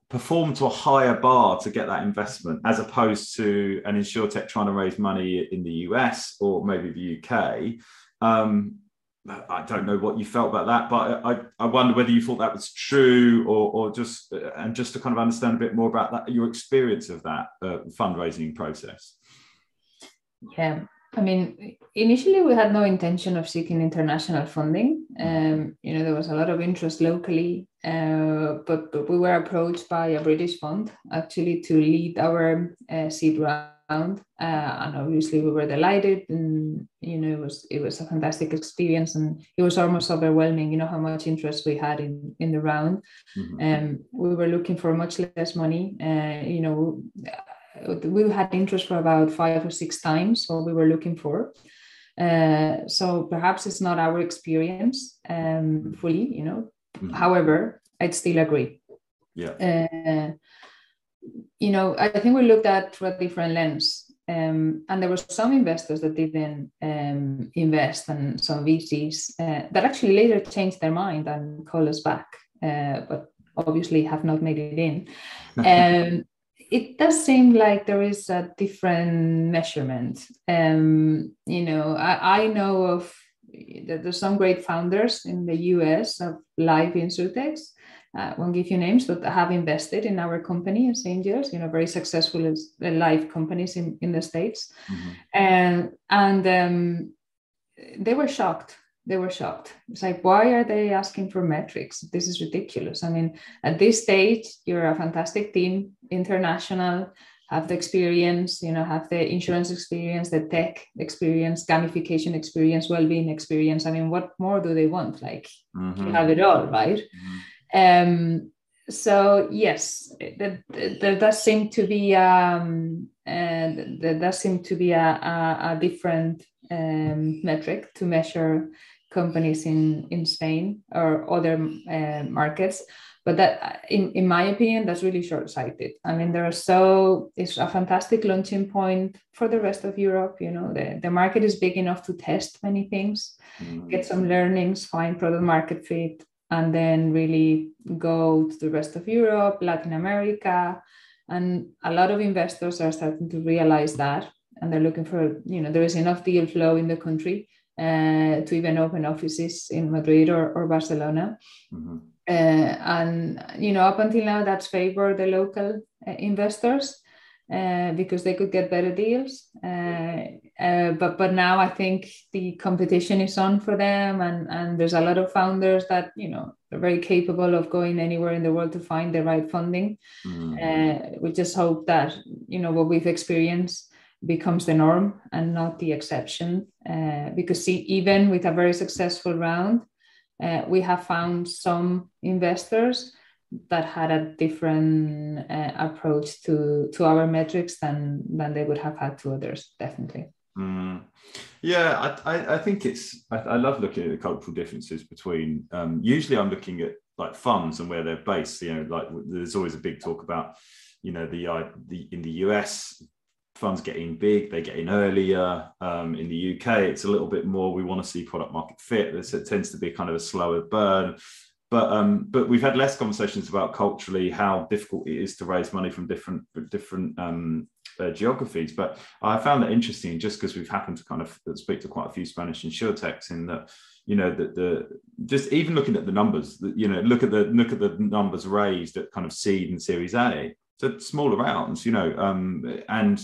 S2: perform to a higher bar to get that investment, as opposed to an insurtech trying to raise money in the U S or maybe the U K. Um, I don't know what you felt about that, but I, I wonder whether you thought that was true, or, or just, and just to kind of understand a bit more about that, your experience of that uh, fundraising process.
S3: Yeah, I mean, initially we had no intention of seeking international funding. Um, you know, there was a lot of interest locally, uh, but, but we were approached by a British fund actually to lead our uh, seed round, uh, and obviously we were delighted, and you know, it was it was a fantastic experience, and it was almost overwhelming. You know how much interest we had in in the round. Mm-hmm. Um, we were looking for much less money. Uh, you know. We had interest for about five or six times what we were looking for. Uh, so perhaps it's not our experience um, fully, you know. Mm-hmm. However, I'd still agree.
S2: Yeah.
S3: Uh, you know, I think we looked at through a different lens. Um, and there were some investors that didn't um, invest, and some V Cs uh, that actually later changed their mind and called us back, uh, but obviously have not made it in. Um, It does seem like there is a different measurement. Um, you know, I, I know of that there's some great founders in the U S of live insurtechs. I won't give you names, but have invested in our company as angels. You know, very successful as live companies in, in the States, mm-hmm. and and um, they were shocked. They were shocked. It's like, why are they asking for metrics? This is ridiculous. I mean, at this stage, you're a fantastic team, international, have the experience, you know, have the insurance experience, the tech experience, gamification experience, well-being experience. I mean, what more do they want? Like, mm-hmm. you have it all, right? Mm-hmm. Um, so yes, there, there does seem to be um, and there does seem to be a, a, a different um, metric to measure companies in, in Spain or other uh, markets. But that, in, in my opinion, that's really short-sighted. I mean, there are so, it's a fantastic launching point for the rest of Europe. You know, the, the market is big enough to test many things, mm-hmm. get some learnings, find product market fit, and then really go to the rest of Europe, Latin America. And a lot of investors are starting to realize that. And they're looking for, you know, there is enough deal flow in the country uh, to even open offices in Madrid or, or Barcelona. Mm-hmm. Uh, and, you know, up until now, that's favored the local uh, investors uh, because they could get better deals. Uh, uh, but but now I think the competition is on for them. And, and there's a lot of founders that, you know, are very capable of going anywhere in the world to find the right funding. Mm-hmm. Uh, we just hope that, you know, what we've experienced becomes the norm and not the exception. Uh, because see, even with a very successful round, uh, we have found some investors that had a different uh, approach to, to our metrics than, than they would have had to others, definitely.
S2: Mm. Yeah, I, I, I think it's, I, I love looking at the cultural differences between, um, usually I'm looking at like funds and where they're based, you know, like there's always a big talk about, you know, the, uh, the in the U S, funds get in big, they get in earlier. Um, in the U K, it's a little bit more, we want to see product market fit. It tends to be kind of a slower burn. But um, but we've had less conversations about culturally how difficult it is to raise money from different different um, uh, geographies. But I found that interesting just because we've happened to kind of speak to quite a few Spanish insurtechs in that, you know, that the just even looking at the numbers, you know, look at the look at the numbers raised at kind of seed and Series A. So smaller rounds, you know, um, and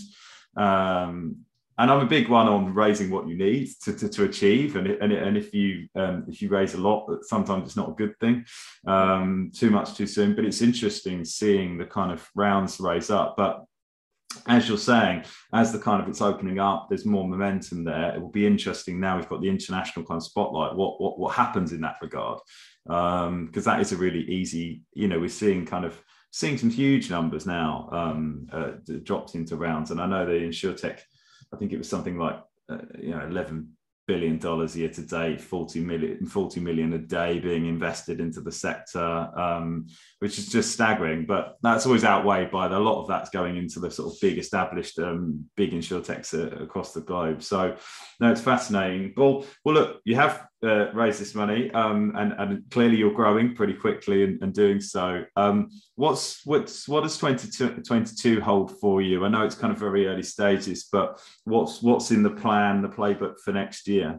S2: um, and I'm a big one on raising what you need to, to, to achieve. And, and, and if you um, if you raise a lot, sometimes it's not a good thing, um, too much too soon. But it's interesting seeing the kind of rounds raise up. But as you're saying, as the kind of it's opening up, there's more momentum there. It will be interesting now. We've got the international kind of spotlight. What what what happens in that regard? Because um, that is a really easy. You know, we're seeing kind of seeing some huge numbers now um, uh, dropped into rounds, and I know the insurtech. I think it was something like, uh, you know, eleven billion dollars year to date, forty million, forty million a day being invested into the sector, um, which is just staggering. But that's always outweighed by the, a lot of that's going into the sort of big established, um, big insurtechs uh, across the globe. So, no, it's fascinating. Well, well, look, you have uh, raise this money, um, and, and clearly you're growing pretty quickly and, and doing so. Um, what's what's what does twenty twenty-two hold for you? I know it's kind of very early stages, but what's what's in the plan, the playbook for next year?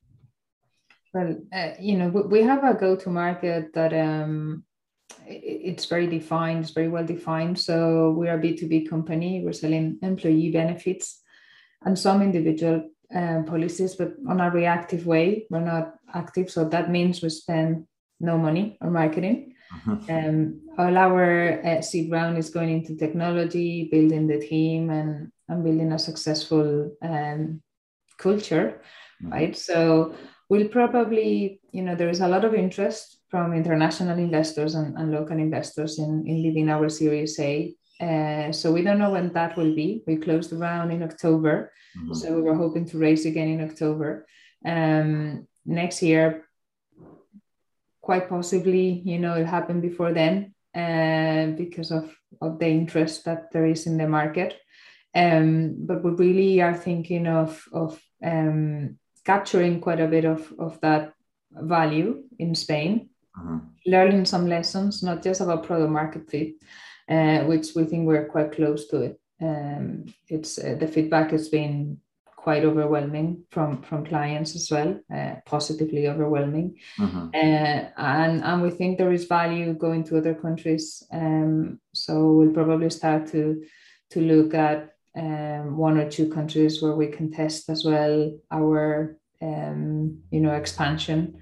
S3: Well, uh, you know, we, we have a go-to-market that um, it's very defined, it's very well defined. So we're a B two B company. We're selling employee benefits and some individual uh, policies, but on a reactive way. We're not active. So that means we spend no money on marketing. Mm-hmm. Um, all our uh, seed round is going into technology, building the team, and, and building a successful um, culture, mm-hmm. right? So we'll probably, you know, there is a lot of interest from international investors and, and local investors in, in leading our Series A. Uh, so we don't know when that will be. We closed the round in October. Mm-hmm. So we were hoping to raise again in October. Um, next year, quite possibly, you know, it'll happen before then uh, because of, of the interest that there is in the market. Um, but we really are thinking of, of um, capturing quite a bit of, of that value in Spain, uh-huh. learning some lessons, not just about product market fit, uh, which we think we're quite close to it. Um, it's uh, the feedback has been quite overwhelming from, from clients as well, uh, positively overwhelming. Uh-huh. Uh, and, and we think there is value going to other countries. Um, so we'll probably start to, to look at Um, one or two countries where we can test as well our, um, you know, expansion.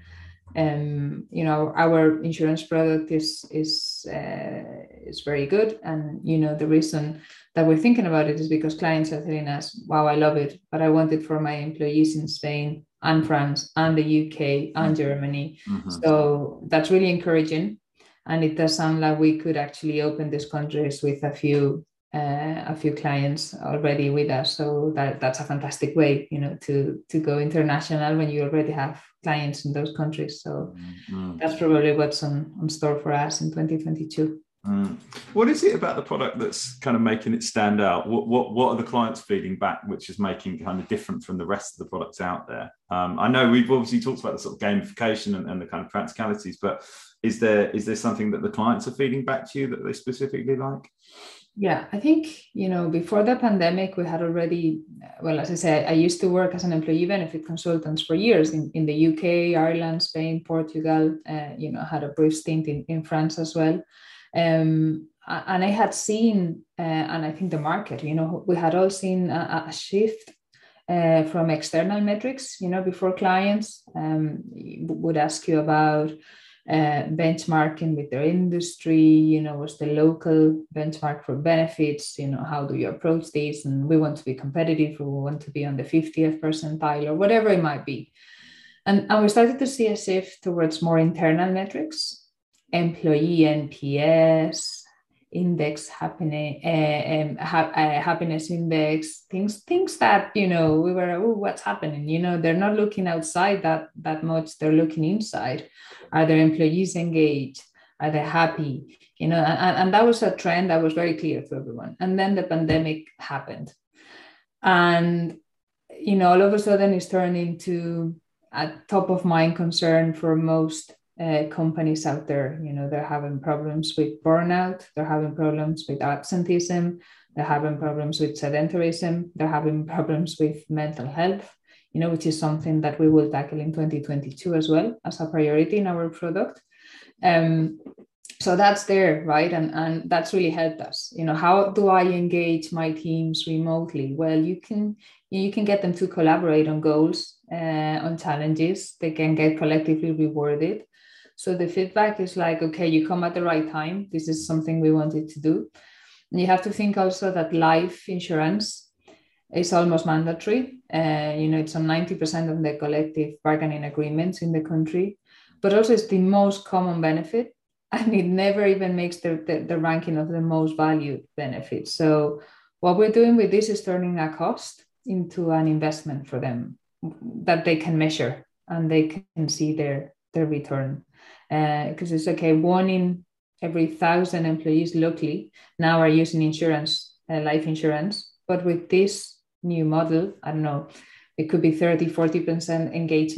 S3: Um, you know, our insurance product is is uh, is very good, and you know the reason that we're thinking about it is because clients are telling us, "Wow, I love it, but I want it for my employees in Spain and France and the U K and Germany." Mm-hmm. So that's really encouraging, and it does sound like we could actually open these countries with a few. Uh, a few clients already with us, so that that's a fantastic way, you know, to to go international when you already have clients in those countries. So mm-hmm. that's probably what's on, on store for us in twenty twenty-two.
S2: Mm. What is it about the product that's kind of making it stand out? What what what are the clients feeding back, which is making it kind of different from the rest of the products out there? Um, I know we've obviously talked about the sort of gamification and, and the kind of practicalities, but is there is there something that the clients are feeding back to you that they specifically like?
S3: Yeah, I think, you know, before the pandemic, we had already, well, as I said, I used to work as an employee benefit consultant for years in, in the U K, Ireland, Spain, Portugal, uh, you know, I had a brief stint in, in France as well. Um, and I had seen, uh, and I think the market, you know, we had all seen a, a shift uh, from external metrics, you know, before clients um, would ask you about Uh, benchmarking with their industry, you know, what's the local benchmark for benefits, you know, how do you approach these? And we want to be competitive, or we want to be on the fiftieth percentile, or whatever it might be. And, and we started to see a shift towards more internal metrics, employee N P S, index happiness, uh, um, ha- uh, happiness index, things, things that, you know, we were, oh, what's happening? You know, they're not looking outside that, that much, they're looking inside. Are their employees engaged? Are they happy? You know, and, and that was a trend that was very clear to everyone. And then the pandemic happened. And, you know, all of a sudden it's turned into a top of mind concern for most uh, companies out there. You know, they're having problems with burnout. They're having problems with absenteeism. They're having problems with sedentarism. They're having problems with mental health, you know, which is something that we will tackle in twenty twenty-two as well as a priority in our product. Um, so that's there, right? And, and that's really helped us. You know, how do I engage my teams remotely? Well, you can you can get them to collaborate on goals, uh, on challenges. They can get collectively rewarded. So the feedback is like, okay, you come at the right time. This is something we wanted to do. And you have to think also that life insurance is almost mandatory. Uh, you know, it's on ninety percent of the collective bargaining agreements in the country, but also it's the most common benefit, and it never even makes the, the, the ranking of the most valued benefit. So what we're doing with this is turning a cost into an investment for them that they can measure and they can see their, their return. Because uh, it's okay, one in every thousand employees locally now are using insurance, uh, life insurance, but with this new model, I don't know, it could be thirty, forty percent engagement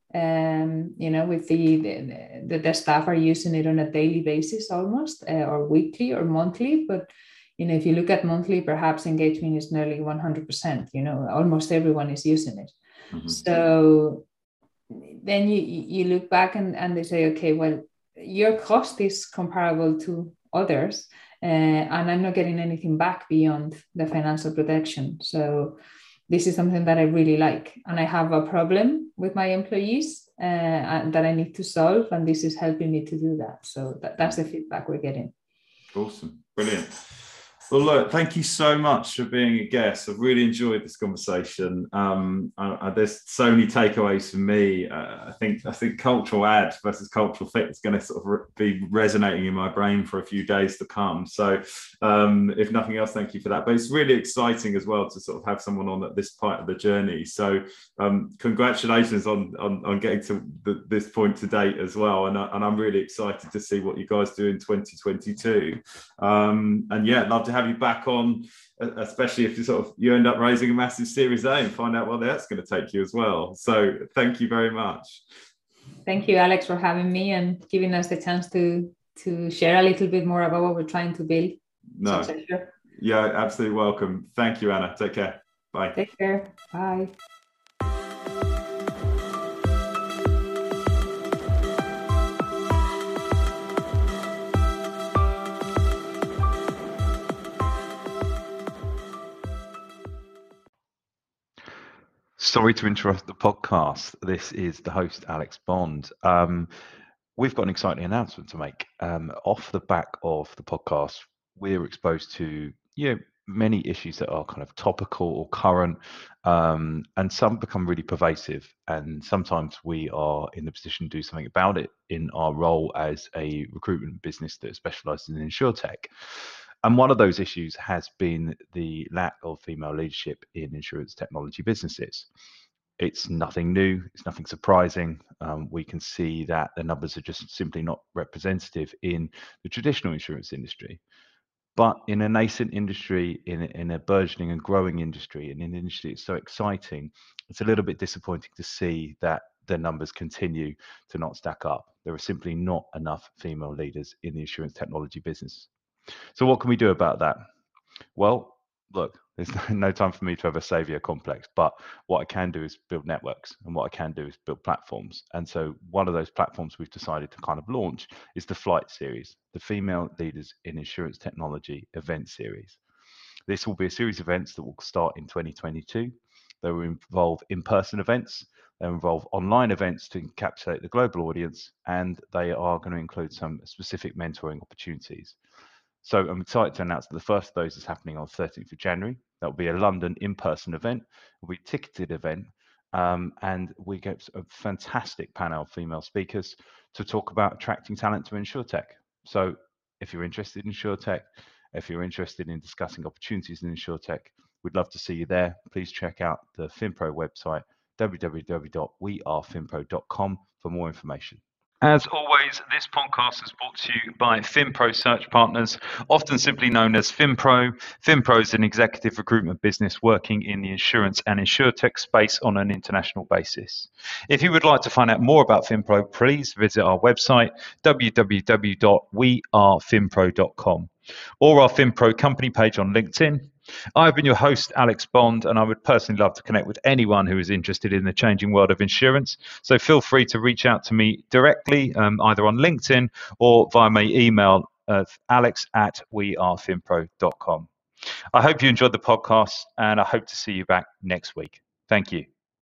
S3: Um, you know, with the, the, the, the staff are using it on a daily basis almost, uh, or weekly or monthly. But, you know, if you look at monthly, perhaps engagement is nearly one hundred percent, you know, almost everyone is using it. Mm-hmm. So then you, you look back and, and they say, okay, well, your cost is comparable to others, uh, and I'm not getting anything back beyond the financial protection. So this is something that I really like, and I have a problem with my employees uh, that I need to solve, and this is helping me to do that. So that, that's the feedback we're getting.
S2: Awesome, brilliant. Well, look, thank you so much for being a guest. I've really enjoyed this conversation. Um, I, I, there's so many takeaways for me. Uh, I think I think cultural add versus cultural fit is going to sort of re- be resonating in my brain for a few days to come. So, um, if nothing else, thank you for that. But it's really exciting as well to sort of have someone on at this part of the journey. So, um, congratulations on, on on getting to the, this point to date as well. And, I, and I'm really excited to see what you guys do in twenty twenty-two. Um, and yeah, I'd love to have you back on, especially if you sort of you end up raising a massive Series A and find out where that's going to take you as well. So thank you very much.
S3: Thank you, Alex, for having me and giving us the chance to to share a little bit more about what we're trying to build.
S2: No, yeah, absolutely welcome. Thank you, Anna. Take care. Bye.
S3: Take care. Bye.
S1: Sorry to interrupt the podcast. This is the host, Alex Bond. Um, we've got an exciting announcement to make. Um, off the back of the podcast, we're exposed to you know, many issues that are kind of topical or current, um, and some become really pervasive. And sometimes we are in the position to do something about it in our role as a recruitment business that specializes in insurtech. And one of those issues has been the lack of female leadership in insurance technology businesses. It's nothing new, it's nothing surprising. Um, we can see that the numbers are just simply not representative in the traditional insurance industry. But in a nascent industry, in a, in a burgeoning and growing industry, and in an industry that's so exciting, it's a little bit disappointing to see that the numbers continue to not stack up. There are simply not enough female leaders in the insurance technology business. So what can we do about that? Well, look, there's no time for me to have a savior complex, but what I can do is build networks, and what I can do is build platforms. And so one of those platforms we've decided to kind of launch is the Flight Series, the Female Leaders in Insurance Technology event series. This will be a series of events that will start in twenty twenty-two. They will involve in-person events, they will involve online events to encapsulate the global audience, and they are going to include some specific mentoring opportunities. So I'm excited to announce that the first of those is happening on thirteenth of January. That will be a London in-person event. It will be a ticketed event. Um, and we get a fantastic panel of female speakers to talk about attracting talent to insurtech. So if you're interested in insurtech, if you're interested in discussing opportunities in insurtech, we'd love to see you there. Please check out the FinPro website, w w w dot we are finpro dot com, for more information. As always, this podcast is brought to you by FinPro Search Partners, often simply known as FinPro. FinPro is an executive recruitment business working in the insurance and insurtech space on an international basis. If you would like to find out more about FinPro, please visit our website, w w w dot we are finpro dot com, or our FinPro company page on LinkedIn. I've been your host, Alex Bond, and I would personally love to connect with anyone who is interested in the changing world of insurance. So feel free to reach out to me directly, um, either on LinkedIn or via my email, uh, alex at we are finpro dot com. I hope you enjoyed the podcast, and I hope to see you back next week. Thank you.